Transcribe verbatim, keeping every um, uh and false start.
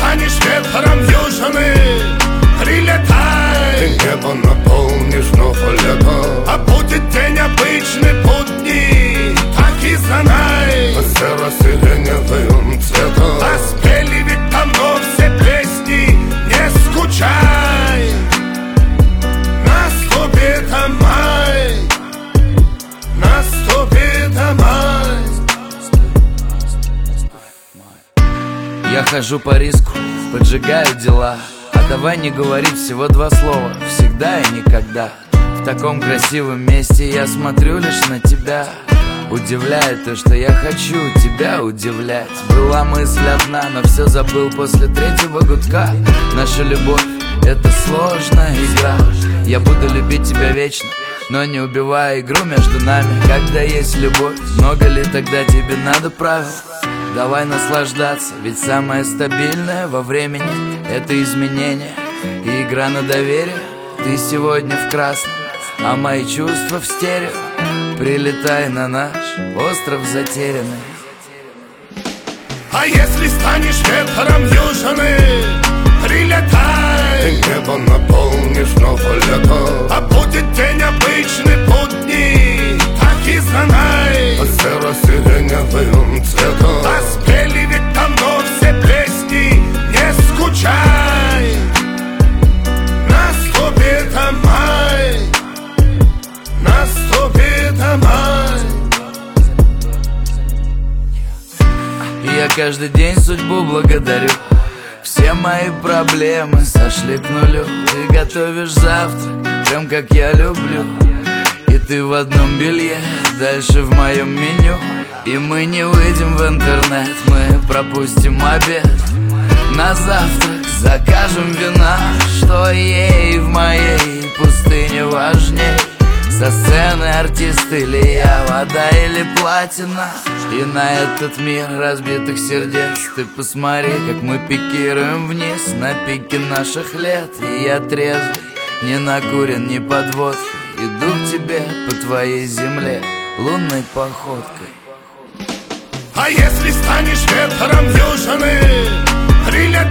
станешь ветром южины, прилетай. Ты небо наполнишь вновь лето, а будет день обычный будний, так и знай. Серо-сиреневым цветом а спели ведь давно все песни, не скучай. Наступит май, наступит май. Я хожу по риску, поджигаю дела, а давай не говорить всего два слова, всегда и никогда. В таком красивом месте я смотрю лишь на тебя. Удивляет то, что я хочу тебя удивлять. Была мысль одна, но все забыл после третьего гудка. Наша любовь — это сложная игра. Я буду любить тебя вечно, но не убивая игру между нами. Когда есть любовь, много ли тогда тебе надо правил? Давай наслаждаться, ведь самое стабильное во времени — это изменение и игра на доверие. Ты сегодня в красном, а мои чувства в стерео. Прилетай на наш остров затерянный. А если станешь ветром южины, прилетай. Ты небо наполнишь вновь лето, а будет день обычный будний, так и знай. Серо-сиреневым цветом а спели ведь давно все песни, не скучай. Наступит май, наступит май. Я каждый день судьбу благодарю. Все мои проблемы сошли к нулю. Ты готовишь завтрак, прям как я люблю. И ты в одном белье, дальше в моем меню. И мы не выйдем в интернет, мы пропустим обед. На завтрак закажем вина, что ей в моей пустыне важней. Со сцены артист или я, вода или платина. И на этот мир разбитых сердец ты посмотри, как мы пикируем вниз на пике наших лет. И я трезвый, не накурен, не под водкой, иду к тебе по твоей земле лунной походкой. А если станешь ветром южины, прилетай.